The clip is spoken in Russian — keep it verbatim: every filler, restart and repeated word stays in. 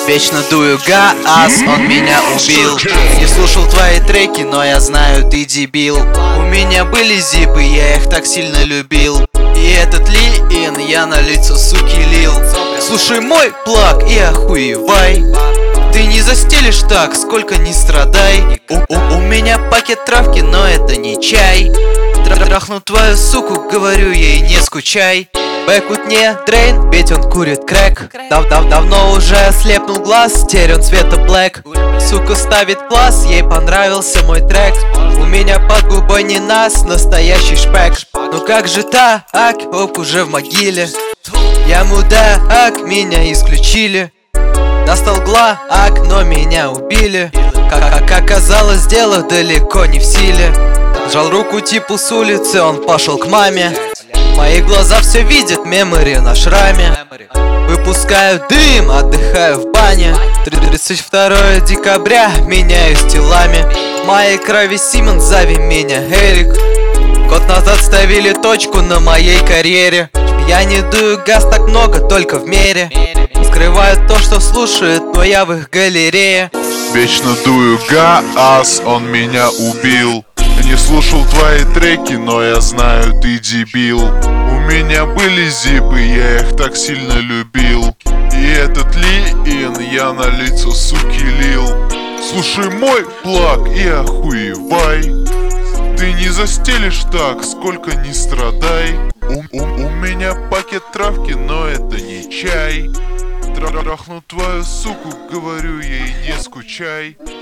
Вечно дую газ, он меня убил. Не слушал твои треки, но я знаю, ты дебил. У меня были зипы, я их так сильно любил. И этот лин я на лицо суки лил. Слушай мой плак и охуевай. Ты не застелишь так, сколько не страдай. У, у, у меня пакет травки, но это не чай. Трахну твою суку, говорю ей, не скучай. Бэкут не дрейн, ведь он курит крэк. Дав-дав-давно уже ослепнул глаз, теперь он цвета блэк. Сука ставит класс, ей понравился мой трек. У меня под губой не нас, настоящий шпек. Ну как же так, оп, уже в могиле. Я мудак, меня исключили. Достал глак, но меня убили. Как оказалось, дело далеко не в силе. Сжал руку типу с улицы, он пошел к маме. Мои глаза все видят, мемори на шраме. Выпускаю дым, отдыхаю в бане. тридцать второе декабря, меняюсь телами. В моей крови Симон, зови меня Эрик. Год назад ставили точку на моей карьере. Я не дую газ так много, только в мере. Скрывают то, что слушают, но я в их галерее. Вечно дую газ, он меня убил. Не слушал твои треки, но я знаю, ты дебил. У меня были зипы, я их так сильно любил. И этот лин я на лицо суки лил. Слушай мой плак и охуевай. Ты не застелишь так, сколько не страдай. У, у, у меня пакет травки, но это не чай. Трахну твою суку, говорю ей, не скучай.